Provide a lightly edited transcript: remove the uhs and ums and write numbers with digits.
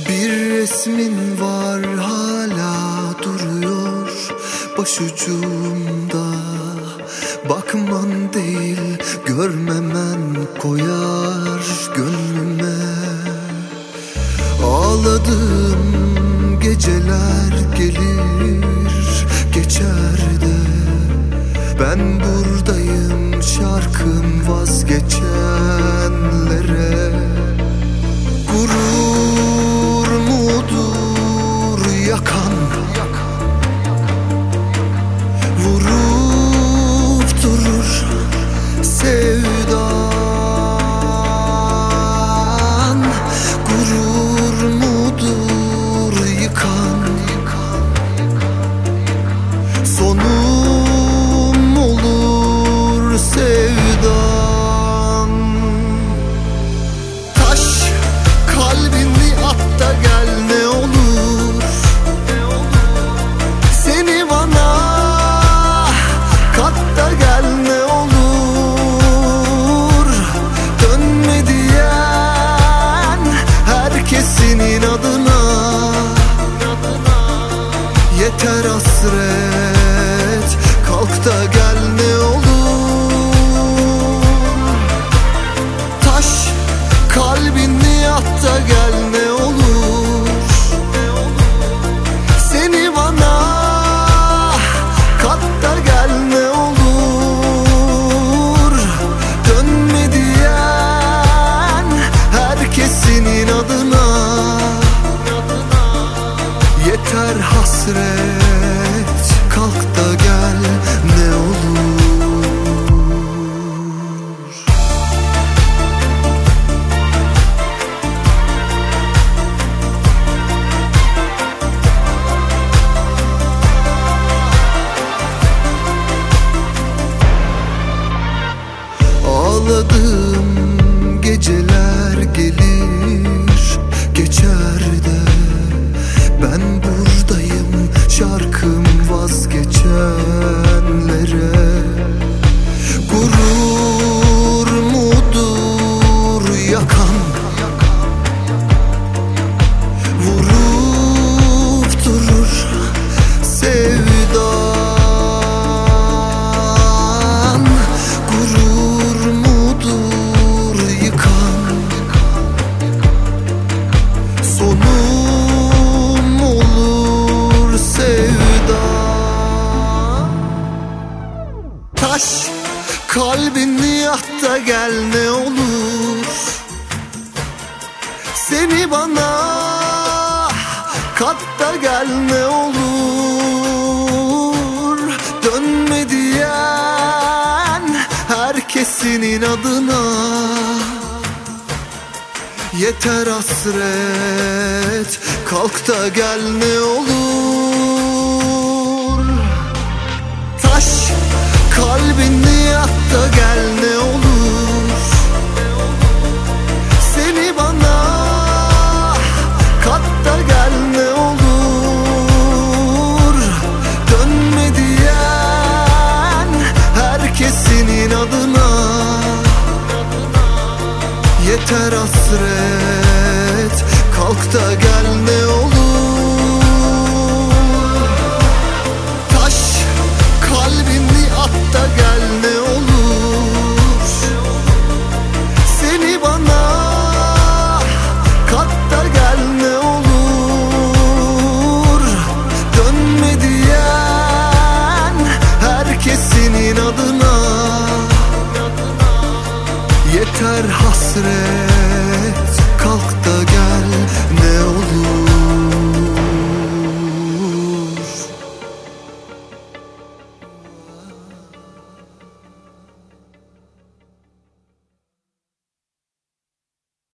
Bir resmin var hala duruyor başucumda. Bakman değil görmemen koyar gönlüme. Ağladığım geceler gelir geçer de ben buradayım şarkım vazgeçenlere. Gurur mudur yakan, vurup durur sevdan. Gurur mudur yıkan, sonum olur sevdan. Taş kalbini at da gel ne olur, seni bana kat da gel ne olur. Dönme diyen herkesin inadına, yeter hasret kalk da gel ne olur. Taş kalbini at da gel ne olur, seni bana kat da gel ne olur. Dönme diyen herkesin inadına, yeter hasret kalk da gel ne olur. Ağladığım geceler gelir geçer de ben buradayım şarkım vazgeçenlere. Gurur mudur yakan, vurup durur sevdan. Gurur mudur yıkan, sonum olur sevdan. Taş kalbini at da gel ne olur, seni bana kat da gel ne olur. Dönme diyen herkesin inadına, yeter hasret kalk da gel ne olur. Taş kalbini at da gel ne olur, seni bana kat da gel ne olur. Dönme diyen herkesin inadına, yeter hasret kalk da gel ne olur. Taş kalbini at da gel ne olur, seni bana kat da gel ne olur. Dönme diyen herkesin inadına, yeter hasret